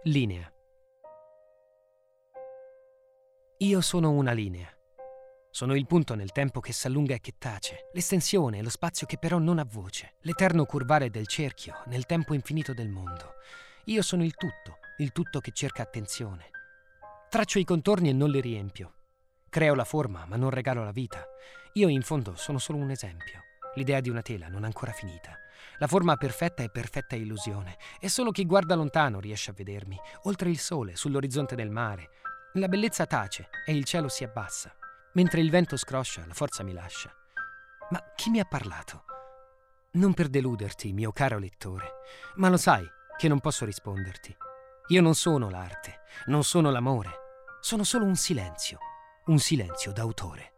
Linea. Io sono una linea. Sono il punto nel tempo che s'allunga e che tace, l'estensione e lo spazio che però non ha voce, l'eterno curvare del cerchio nel tempo infinito del mondo. Io sono il tutto che cerca attenzione. Traccio i contorni e non li riempio. Creo la forma, ma non regalo la vita. Io in fondo sono solo un esempio. L'idea di una tela non ancora finita. La forma perfetta è perfetta illusione, e solo chi guarda lontano riesce a vedermi, oltre il sole, sull'orizzonte del mare. La bellezza tace e il cielo si abbassa. Mentre il vento scroscia, la forza mi lascia. Ma chi mi ha parlato? Non per deluderti, mio caro lettore, ma lo sai che non posso risponderti. Io non sono l'arte, non sono l'amore, sono solo un silenzio d'autore.